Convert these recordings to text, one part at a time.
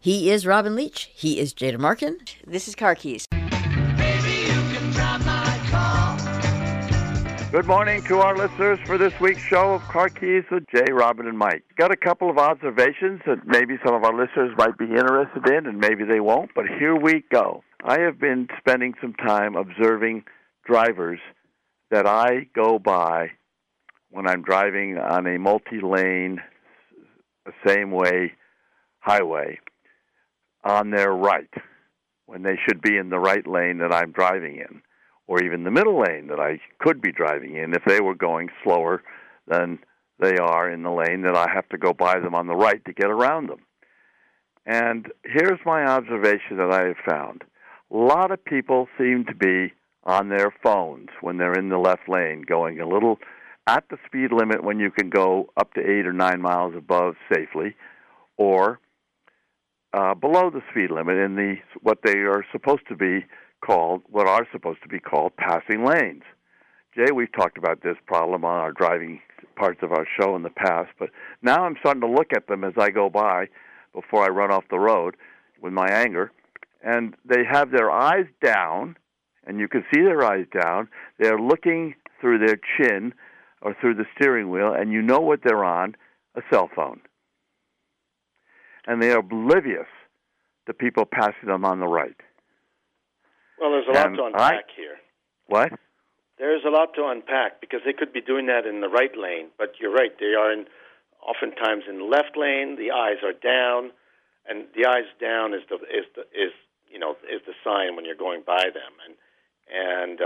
He is Robin Leach. He is Jada Markin. This is Car Keys. Good morning to our listeners for this week's show of Car Keys with Jay, Robin, and Mike. Got a couple of observations that maybe some of our listeners might be interested in, and maybe they won't, but here we go. I have been spending some time observing drivers that I go by when I'm driving on a multi-lane, same-way highway on their right, when they should be in the right lane that I'm driving in, or even the middle lane that I could be driving in if they were going slower than they are in the lane that I have to go by them on the right to get around them. And here's my observation that I have found. A lot of people seem to be on their phones when they're in the left lane, going a little at the speed limit when you can go up to 8 or 9 miles above safely, or below the speed limit in the what are supposed to be called passing lanes. Jay, we've talked about this problem on our driving parts of our show in the past, but now I'm starting to look at them as I go by before I run off the road with my anger, and they have their eyes down, and you can see their eyes down. They're looking through their chin or through the steering wheel, and you know what they're on, a cell phone. And they are oblivious to people passing them on the right. Well, there's a lot to unpack here. What? There's a lot to unpack because they could be doing that in the right lane, but you're right. They are oftentimes in the left lane. The eyes are down, and the eyes down is the sign when you're going by them. And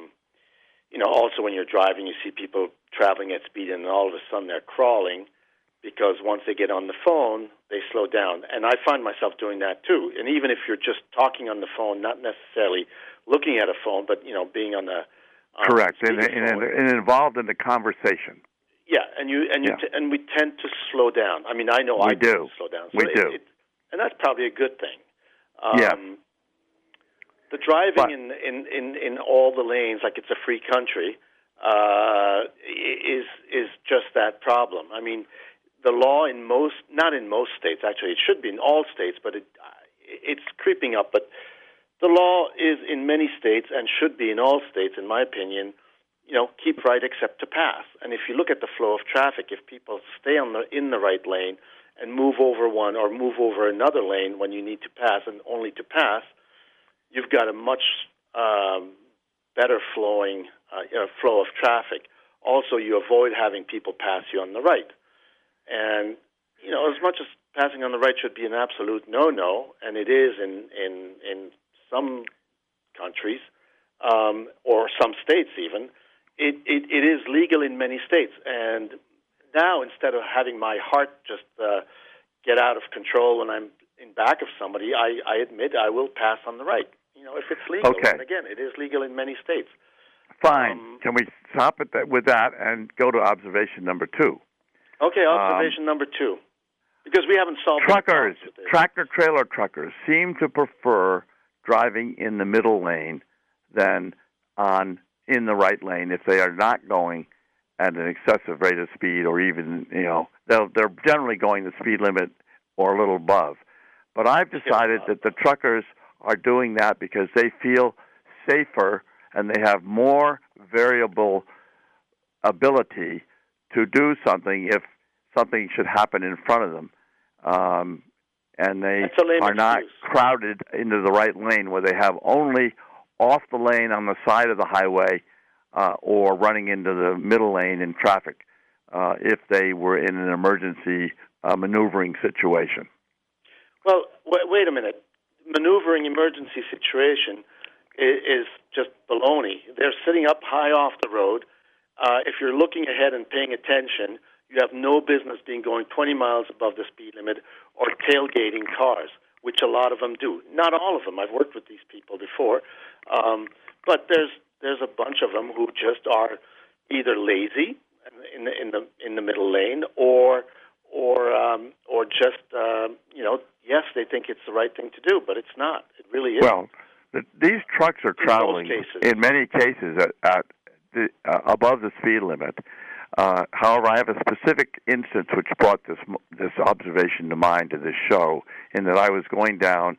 also when you're driving, you see people traveling at speed, and all of a sudden they're crawling because once they get on the phone, they slow down. And I find myself doing that too. And even if you're just talking on the phone, not necessarily looking at a phone, but being on the correct and involved in the conversation. Yeah, and we tend to slow down. I mean, I know I do slow down. So we do, and that's probably a good thing. The driving in all the lanes like it's a free country is just that problem. I mean, the law not in most states, actually, it should be in all states, but it's creeping up. But the law is in many states and should be in all states, in my opinion, keep right except to pass. And if you look at the flow of traffic, if people stay in the right lane and move over one or move over another lane when you need to pass and only to pass, you've got a much better flow of traffic. Also, you avoid having people pass you on the right. And, as much as passing on the right should be an absolute no-no, and it is in some countries, or some states even, it is legal in many states. And now, instead of having my heart just get out of control when I'm in back of somebody, I admit I will pass on the right. If it's legal. Okay. And again, it is legal in many states. Fine. Can we stop with that and go to observation number 2? Okay, observation number 2. Because we haven't solved truckers, tractor-trailer truckers seem to prefer driving in the middle lane than in the right lane if they are not going at an excessive rate of speed, or even, they're generally going the speed limit or a little above. But I've decided that the truckers are doing that because they feel safer and they have more variable ability to do something if something should happen in front of them. And they are not crowded into the right lane where they have only off the lane on the side of the highway or running into the middle lane in traffic if they were in an emergency maneuvering situation. Well, wait a minute. Maneuvering emergency situation is just baloney. They're sitting up high off the road. If you're looking ahead and paying attention, you have no business being going 20 miles above the speed limit or tailgating cars, which a lot of them do. Not all of them. I've worked with these people before. But there's a bunch of them who just are either lazy in the middle lane or just yes, they think it's the right thing to do, but it's not. It really isn't. Well, these trucks are traveling in many cases at above the speed limit. However, I have a specific instance which brought this observation to mind to this show, in that I was going down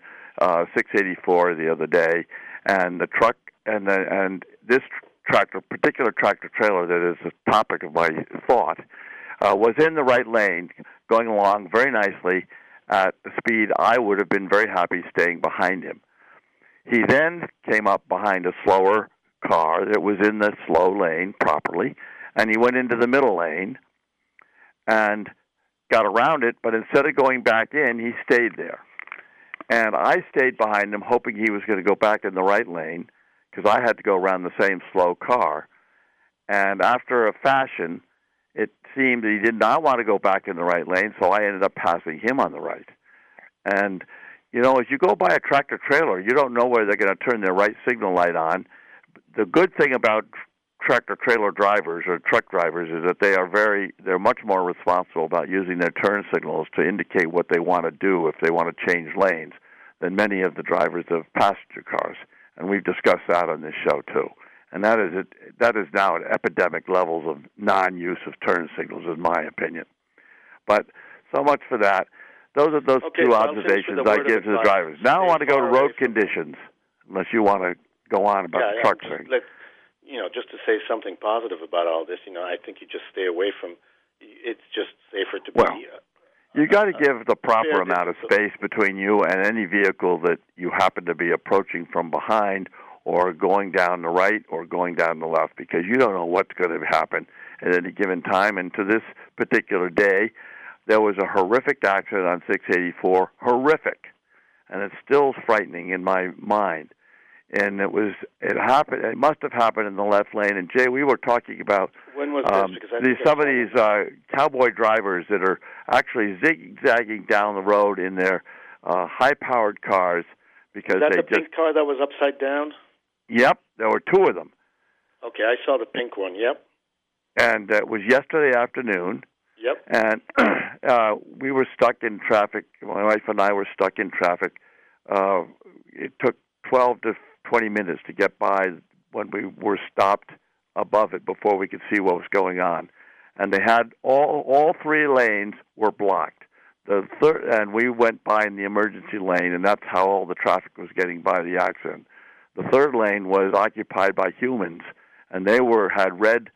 684 the other day, and the truck and this particular tractor trailer that is the topic of my thought, was in the right lane, going along very nicely at the speed I would have been very happy staying behind him. He then came up behind a slower car that was in the slow lane properly, and he went into the middle lane and got around it, but instead of going back in, he stayed there. And I stayed behind him, hoping he was going to go back in the right lane, because I had to go around the same slow car. And after a fashion, it seemed that he did not want to go back in the right lane, so I ended up passing him on the right. And, you know, as you go by a tractor-trailer, you don't know whether they're going to turn their right signal light on. The good thing about tractor-trailer drivers or truck drivers is that they're much more responsible about using their turn signals to indicate what they want to do if they want to change lanes than many of the drivers of passenger cars. And we've discussed that on this show, too. And that is now at epidemic levels of non-use of turn signals, in my opinion. But so much for that. Those are two observations I give to the drivers. Now I want to go to road conditions, unless you want to go on about the truck thing. Just to say something positive about all this, I think you just stay away from. It's just safer to be. You got to give the proper amount of space between you and any vehicle that you happen to be approaching from behind, or going down the right or going down the left, because you don't know what's going to happen at any given time. And to this particular day, there was a horrific accident on 684, horrific, and it's still frightening in my mind. And it happened. It must have happened in the left lane. And Jay, we were talking about when was this? Because some of these cowboy drivers that are actually zigzagging down the road in their high-powered cars because is that the pink car that was upside down? Yep, there were two of them. Okay, I saw the pink one. Yep. And it was yesterday afternoon. Yep. And we were stuck in traffic. My wife and I were stuck in traffic. It took 12 to 20 minutes to get by when we were stopped above it before we could see what was going on. And they had all three lanes were blocked. The third, and we went by in the emergency lane, and that's how all the traffic was getting by the accident. The third lane was occupied by humans, and they had red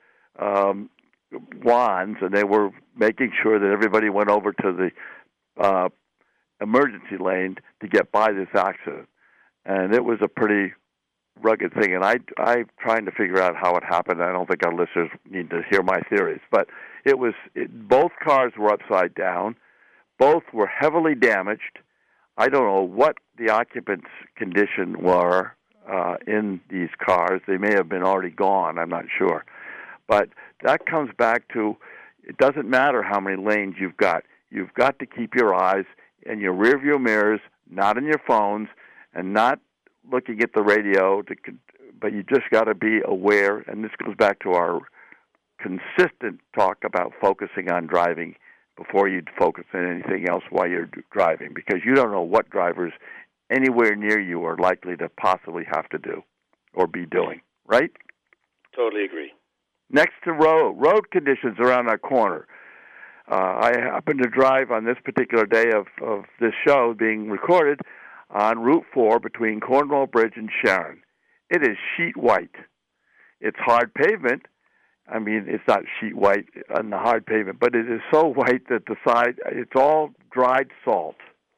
wands, and they were making sure that everybody went over to the emergency lane to get by this accident. And it was a pretty rugged thing, and I'm trying to figure out how it happened. I don't think our listeners need to hear my theories, but both cars were upside down. Both were heavily damaged. I don't know what the occupants' condition were in these cars. They may have been already gone. I'm not sure. But that comes back to, it doesn't matter how many lanes you've got. You've got to keep your eyes in your rearview mirrors, not in your phones, and not looking at the radio. But you just got to be aware, and this goes back to our consistent talk about focusing on driving before you focus on anything else while you're driving, because you don't know what drivers anywhere near you are likely to possibly have to do or be doing, right? Totally agree. Next to road conditions around our corner. I happen to drive on this particular day of this show being recorded on Route 4 between Cornwall Bridge and Sharon. It is sheet white. It's hard pavement. I mean, it's not sheet white on the hard pavement, but it is so white that the side, it's all dried salt.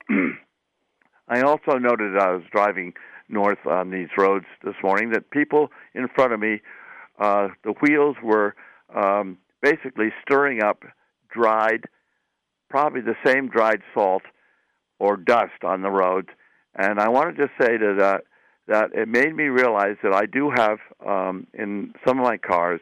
I also noted as I was driving north on these roads this morning that people in front of me, the wheels were basically stirring up probably the same dried salt or dust on the roads. And I want to just say that it made me realize that I do have in some of my cars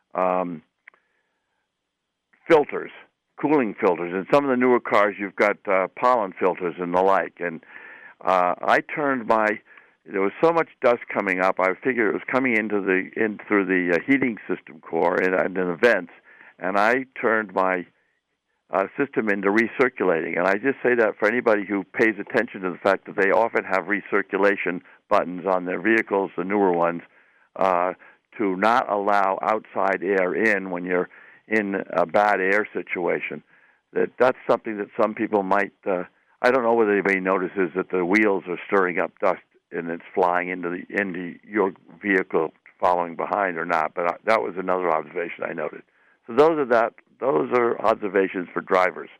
filters, cooling filters. In some of the newer cars, you've got pollen filters and the like. And I turned there was so much dust coming up, I figured it was coming in through the heating system core and in the vents, and I turned my system into recirculating. And I just say that for anybody who pays attention to the fact that they often have recirculation buttons on their vehicles, the newer ones, to not allow outside air in when you're in a bad air situation. That's something that some people might. I don't know whether anybody notices that the wheels are stirring up dust and it's flying into your vehicle following behind or not. But that was another observation I noted. So those are observations for drivers.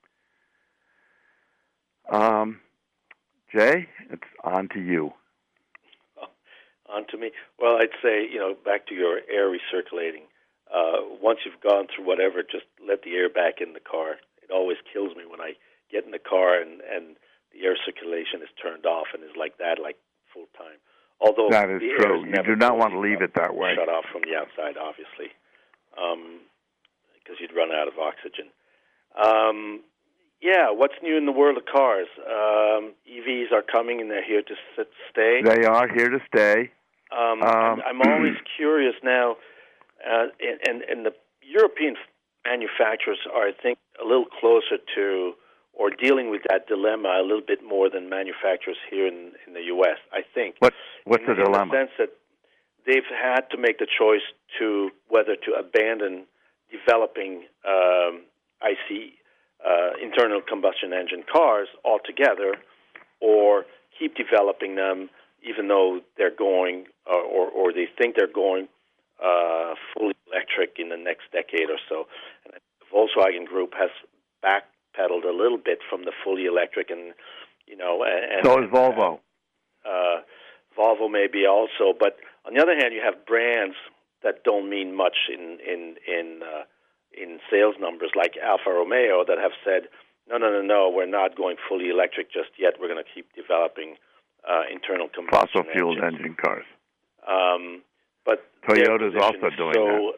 Jay, it's on to you. On to me. Well, I'd say, back to your air recirculating. Once you've gone through whatever, just let the air back in the car. It always kills me when I get in the car and the air circulation is turned off and is like that, like full time. Although that is true. You do not want to leave it that way. Shut off from the outside, obviously, because you'd run out of oxygen. What's new in the world of cars? EVs are coming and they're here to stay. They are here to stay. I'm always curious now, and the European manufacturers are, I think, a little closer to or dealing with that dilemma a little bit more than manufacturers here in the U.S., I think. What's the dilemma? In the sense that they've had to make the choice to whether to abandon developing IC, internal combustion engine cars altogether, or keep developing them even though they're going, or they think they're going fully electric in the next decade or so. And the Volkswagen Group has backpedaled a little bit from the fully electric, and so is Volvo. Volvo maybe also, but on the other hand, you have brands that don't mean much in sales numbers, like Alfa Romeo, that have said, no, we're not going fully electric just yet. We're going to keep developing internal combustion fossil-fueled engine cars. But Toyota's also doing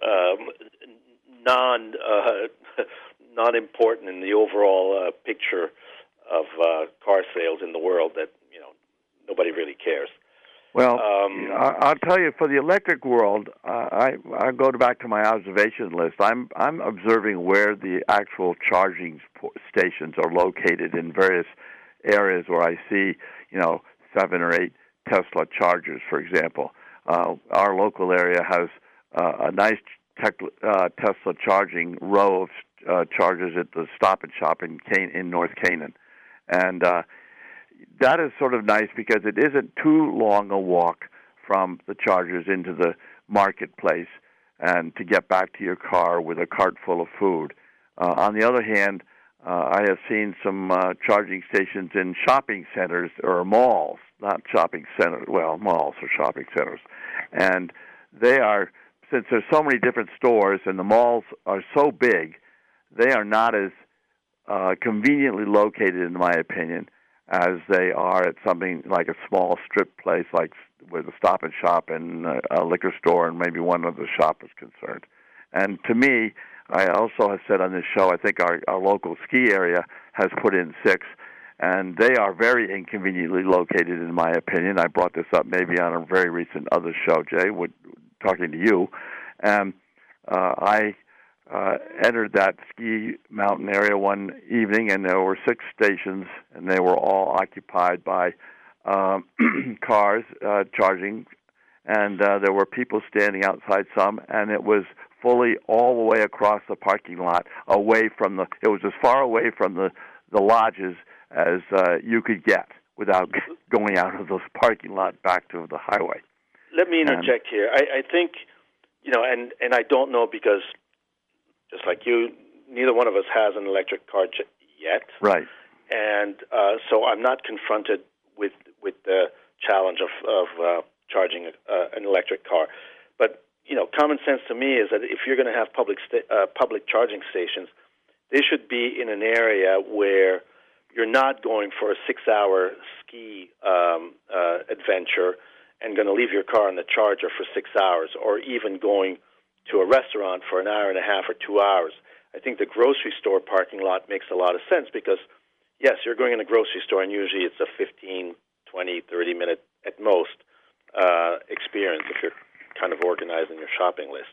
that. Non-important in the overall picture of car sales in the world that nobody really cares. Well, I'll tell you, for the electric world, I go back to my observation list. I'm observing where the actual charging stations are located in various areas where I see, 7 or 8 Tesla chargers, for example. Our local area has a nice Tesla charging row of chargers at the Stop and Shop in North Canaan, and that is sort of nice because it isn't too long a walk from the chargers into the marketplace and to get back to your car with a cart full of food. On the other hand, I have seen some charging stations in shopping centers or malls, not shopping centers, well, malls or shopping centers. And they are, since there's so many different stores and the malls are so big, they are not as conveniently located, in my opinion, as they are at something like a small strip place, like with a Stop and Shop and a liquor store, and maybe one other shop is concerned. And to me, I also have said on this show, I think our local ski area has put in 6, and they are very inconveniently located, in my opinion. I brought this up maybe on a very recent other show, Jay, talking to you. And I entered that ski mountain area one evening, and there were 6 stations, and they were all occupied by cars charging, and there were people standing outside some, and it was fully all the way across the parking lot, it was as far away from the lodges as you could get without going out of this parking lot back to the highway. Let me interject here. I think, and I don't know because, just like you, neither one of us has an electric car yet. Right. And so I'm not confronted with the challenge of charging an electric car. But, common sense to me is that if you're going to have public charging stations, they should be in an area where you're not going for a 6-hour ski adventure and going to leave your car on the charger for 6 hours, or even going to a restaurant for an hour and a half or 2 hours. I think the grocery store parking lot makes a lot of sense because, yes, you're going in a grocery store and usually it's a 15, 20, 30-minute at most experience if you're kind of organizing your shopping list.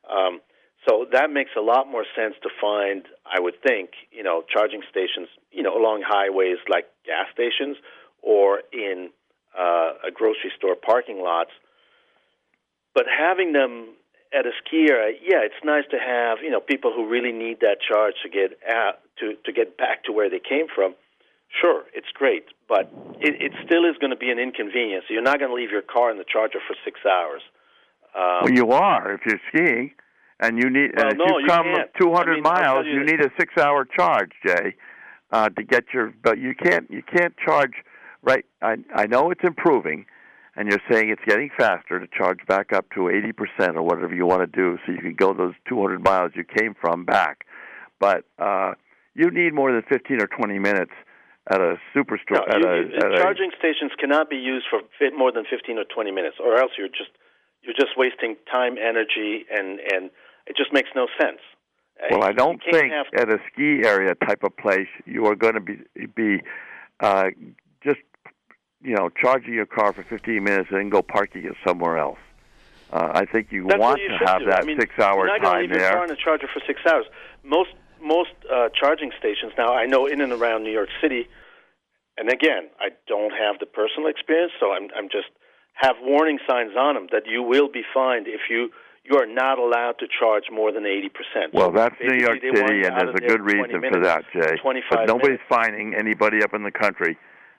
So that makes a lot more sense to find, I would think, charging stations, along highways like gas stations or in a grocery store parking lots. But having them at a ski area, it's nice to have people who really need that charge to get out to get back to where they came from. Sure, it's great, but it still is going to be an inconvenience. You're not going to leave your car in the charger for 6 hours. Well, you are if you're skiing, and you need. Well, and if no, you come can't. 200 miles, you need a 6-hour charge, Jay, to get your. But you can't charge. Right, I know it's improving, and you're saying it's getting faster to charge back up to 80% or whatever you want to do, so you can go those 200 miles you came from back. But you need more than 15 or 20 minutes at a superstore. No, charging stations cannot be used for more than 15 or 20 minutes, or else you're just wasting time, energy, and it just makes no sense. Well, I don't think at a ski area type of place you are going to be just charging your car for 15 minutes and then go parking it somewhere else. I think That's want to have that 6-hour time there. You're not going to leave your car on the charger for 6 hours. Most charging stations now, I know in and around New York City, and again, I don't have the personal experience, so I'm just have warning signs on them that you will be fined if you are not allowed to charge more than 80%. Well, that's New York City, and there's a good reason for that, Jay. But nobody's fining anybody up in the country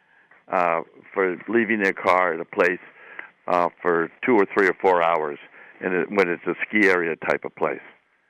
for leaving their car at a place for 2 or 3 or 4 hours when it's a ski area type of place.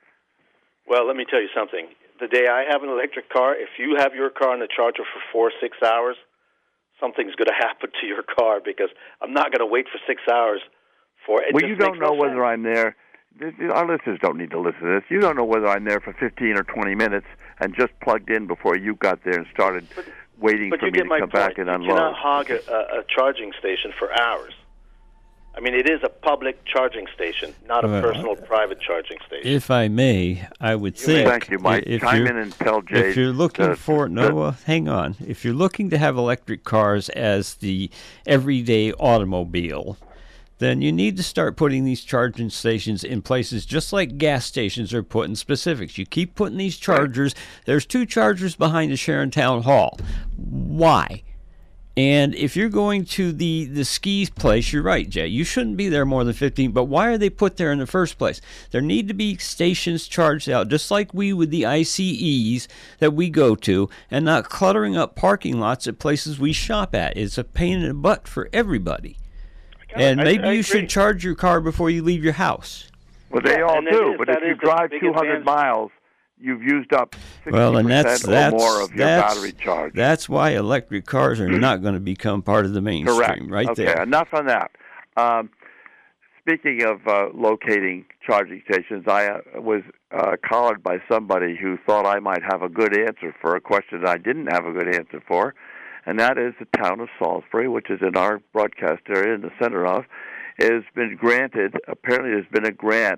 Well, let me tell you something. The day I have an electric car, if you have your car on the charger for 4 or 6 hours, something's going to happen to your car because I'm not going to wait for 6 hours for it. Well, you don't know whether I'm there. Our listeners don't need to listen to this. You don't know whether I'm there for 15 or 20 minutes and just plugged in before you got there and started waiting for me to come back and unload. You cannot hog a charging station for hours. I mean, it is a public charging station, not a personal private charging station. If I may, I would think... Thank you, Mike. Chime in and tell Jay... If you're looking hang on. If you're looking to have electric cars as the everyday automobile, then you need to start putting these charging stations in places just like gas stations are put in specifics. You keep putting these chargers. There's 2 chargers behind the Sharon Town Hall. Why? And if you're going to the ski place, you're right, Jay. You shouldn't be there more than 15. But why are they put there in the first place? There need to be stations charged out, just like we with the ICEs that we go to, and not cluttering up parking lots at places we shop at. It's a pain in the butt for everybody. And maybe you should charge your car before you leave your house. Well, they all do. But if you drive 200 miles, you've used up 60% or more of your battery charge. That's why electric cars are not going to become part of the mainstream. Correct. Right there. Okay, enough on that. Speaking of locating charging stations, I was collared by somebody who thought I might have a good answer for a question that I didn't have a good answer for, and that is the town of Salisbury, which is in our broadcast area in the center of, has been granted, apparently there's been a grant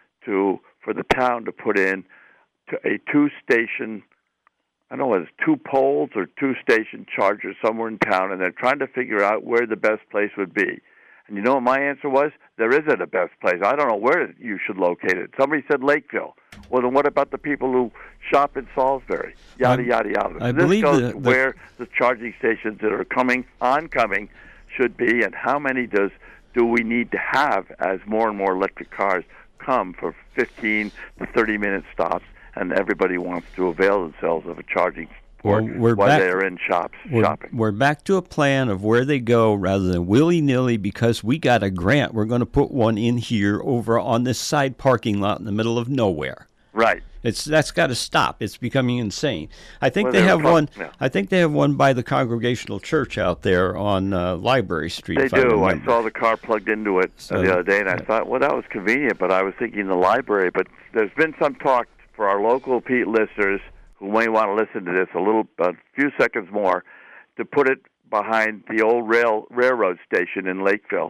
for the town to put in a 2-station, I don't know, it's 2 poles or 2-station chargers somewhere in town, and they're trying to figure out where the best place would be. And you know what my answer was? There isn't a best place. I don't know where you should locate it. Somebody said Lakeville. Well, then what about the people who shop in Salisbury? Yada, yada, yada. I this believe goes to where the charging stations that are oncoming should be, and how many do we need to have as more and more electric cars come for 15 to 30-minute stops, and everybody wants to avail themselves of a charging port while they're in shopping. We're back to a plan of where they go rather than willy-nilly because we got a grant. We're going to put one in here over on this side parking lot in the middle of nowhere. Right. That's got to stop. It's becoming insane. I think they have one. Yeah. I think they have one by the Congregational Church out there on Library Street. They do. I saw the car plugged into it the other day, and I thought, well, that was convenient. But I was thinking the library. But there's been some talk for our local Pete listeners who may want to listen to this a few seconds more, to put it behind the old railroad station in Lakeville.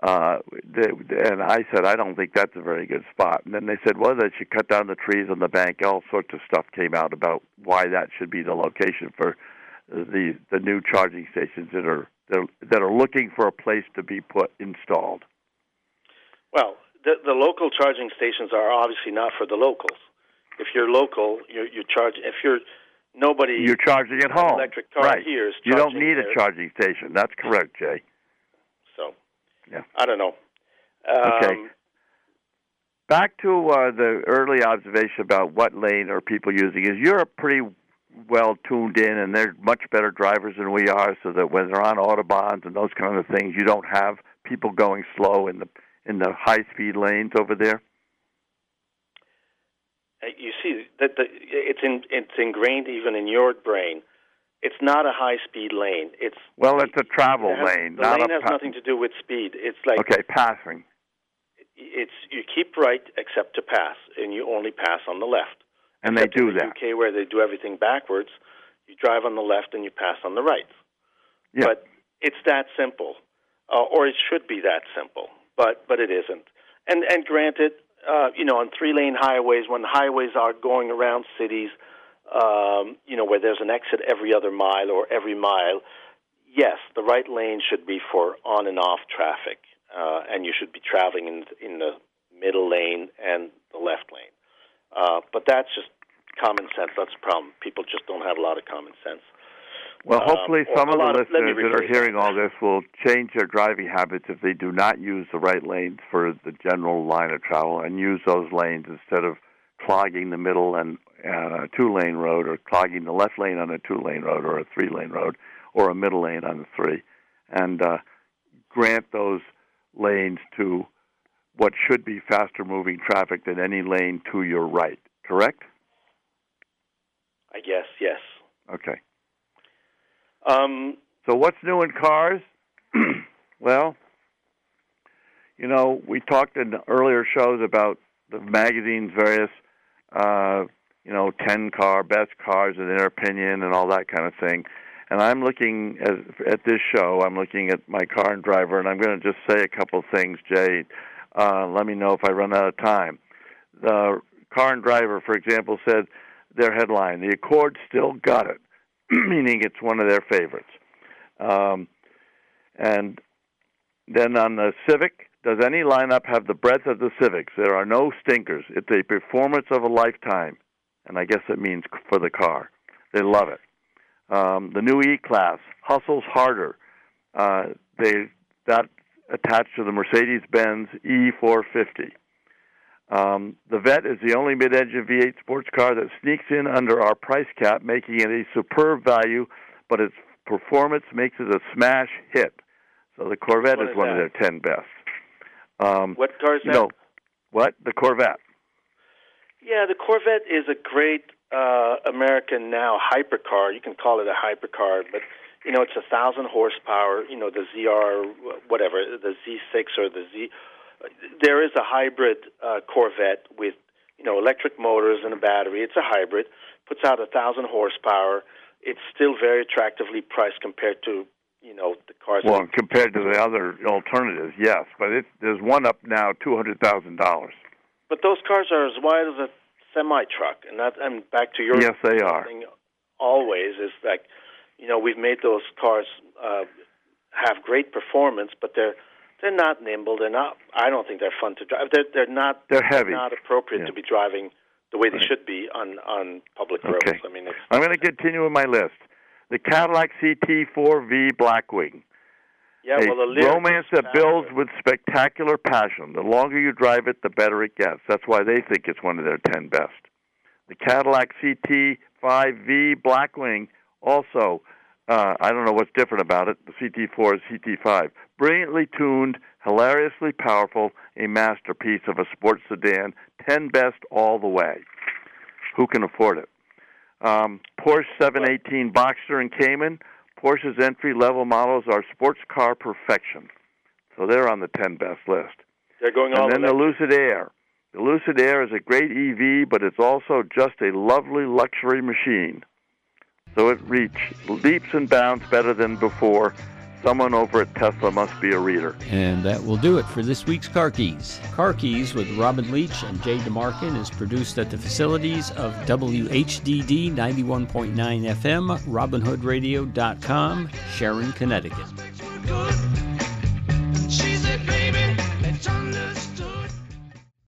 And I said, I don't think that's a very good spot. And then they said, well, they should cut down the trees on the bank. All sorts of stuff came out about why that should be the location for the new charging stations that are looking for a place to be installed. Well, the local charging stations are obviously not for the locals. If you're local, you charge. If you're nobody, you're charging at home. Electric car right. Here is you don't need a charging station. That's correct, Jay. So, yeah, I don't know. Okay. back to the early observation about what lane are people using. Is Europe pretty well tuned in, and they're much better drivers than we are, so that when they're on autobahns and those kind of things, you don't have people going slow in the high-speed lanes over there? You see that it's ingrained even in your brain. It's not a high-speed lane. It's a travel lane. The lane has nothing to do with speed. It's like passing. You keep right except to pass, and you only pass on the left. And they do that. In the UK, where they do everything backwards, you drive on the left and you pass on the right. Yeah. But it's that simple, or it should be that simple, but it isn't. And granted, on 3-lane highways, when the highways are going around cities, where there's an exit every other mile or every mile, yes, the right lane should be for on and off traffic, and you should be traveling in the middle lane and the left lane. But that's just common sense. That's the problem. People just don't have a lot of common sense. Well, hopefully some of the listeners that are hearing all this will change their driving habits if they do not use the right lanes for the general line of travel and use those lanes instead of clogging the middle and a 2-lane road, or clogging the left lane on a 2-lane road or a 3-lane road, or a middle lane on the 3, and grant those lanes to what should be faster moving traffic than any lane to your right, correct? I guess, yes. Okay. So what's new in cars? Well, we talked in earlier shows about the magazine's various, 10 best cars in their opinion and all that kind of thing. And I'm looking at this show, I'm looking at my Car and Driver, and I'm going to just say a couple things, Jay. Let me know if I run out of time. The Car and Driver, for example, said their headline, "The Accord still got it," meaning it's one of their favorites. And then on the Civic, does any lineup have the breadth of the Civics? There are no stinkers. It's a performance of a lifetime, and I guess it means for the car. They love it. The new E-Class hustles harder. That attached to the Mercedes-Benz E450. The Vet is the only mid-engine V8 sports car that sneaks in under our price cap, making it a superb value, but its performance makes it a smash hit. So the Corvette is one of their 10 best. What car is that? What? The Corvette. Yeah, the Corvette is a great American now hypercar. You can call it a hypercar, but it's 1,000 horsepower. The ZR, whatever, the Z6 or the Z. There is a hybrid Corvette with electric motors and a battery. It's a hybrid. Puts out 1,000 horsepower. It's still very attractively priced compared to the cars. Well, compared to the other alternatives, yes, but there's one up now $200,000. But those cars are as wide as a semi-truck, and back to your they are. thing always is like, we've made those cars have great performance, but they're not nimble. They're not. I don't think they're fun to drive. They're not. They're heavy. They're not appropriate to be driving the way they should be on public roads. I mean, I'm going to continue with my list. The Cadillac CT4V Blackwing. Yeah, a romance that builds with spectacular passion. The longer you drive it, the better it gets. That's why they think it's one of their 10 best. The Cadillac CT5V Blackwing also, I don't know what's different about it. The CT4 is CT5. Brilliantly tuned, hilariously powerful, a masterpiece of a sports sedan. 10 best all the way. Who can afford it? Porsche 718 Boxster and Cayman. Porsche's entry-level models are sports car perfection. So they're on the 10 best list. They're going all And then the Lucid Air. The Lucid Air is a great EV, but it's also just a lovely luxury machine. So it leaps and bounds better than before. Someone over at Tesla must be a reader. And that will do it for this week's Car Keys. Car Keys with Robin Leach and Jay DeMarkin is produced at the facilities of WHDD 91.9 FM, RobinHoodRadio.com, Sharon, Connecticut.